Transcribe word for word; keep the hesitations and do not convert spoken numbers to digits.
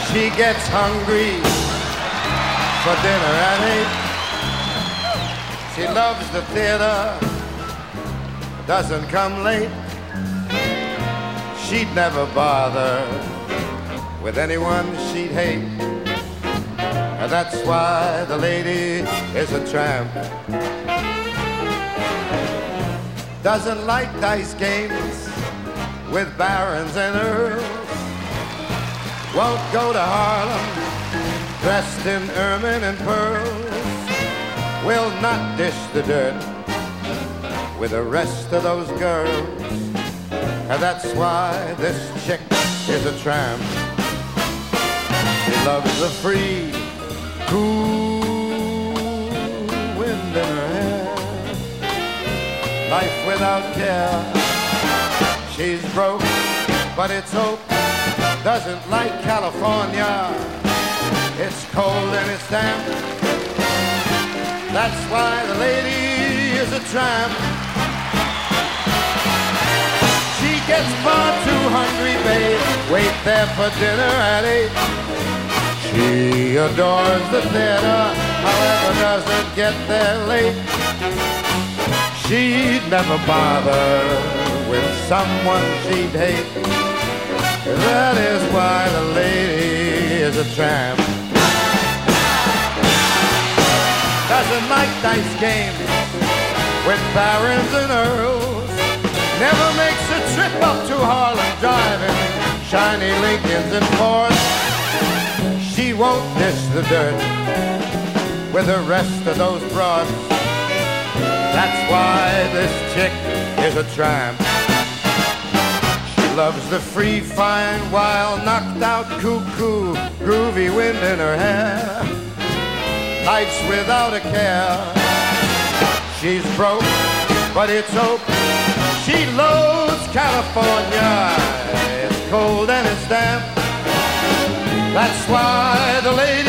She gets hungry for dinner at eight. She loves the theater, doesn't come late. She'd never bother with anyone she'd hate. And that's why the lady is a tramp. Doesn't like dice games with barons and earls. Won't go to Harlem dressed in ermine and pearls. Will not dish the dirt with the rest of those girls. And that's why this chick is a tramp. She loves the free, cool wind in her hair. Life without care. She's broke, but it's hope. Doesn't like California. It's cold and it's damp. That's why the lady is a tramp. She gets far too hungry, babe. Wait there for dinner at eight. She adores the theater, however doesn't get there late. She'd never bother with someone she'd hate. That is why the lady is a tramp. Doesn't like dice games with barons and earls. Never makes a trip up to Harlem driving shiny Lincolns and Fords. She won't dish the dirt with the rest of those broads. That's why this chick is a tramp. She loves the free, fine, wild, knocked out, cuckoo, groovy wind in her hair. Nights without a care. She's broke, but it's hope. She loathes California. It's cold and it's damp. That's why the lady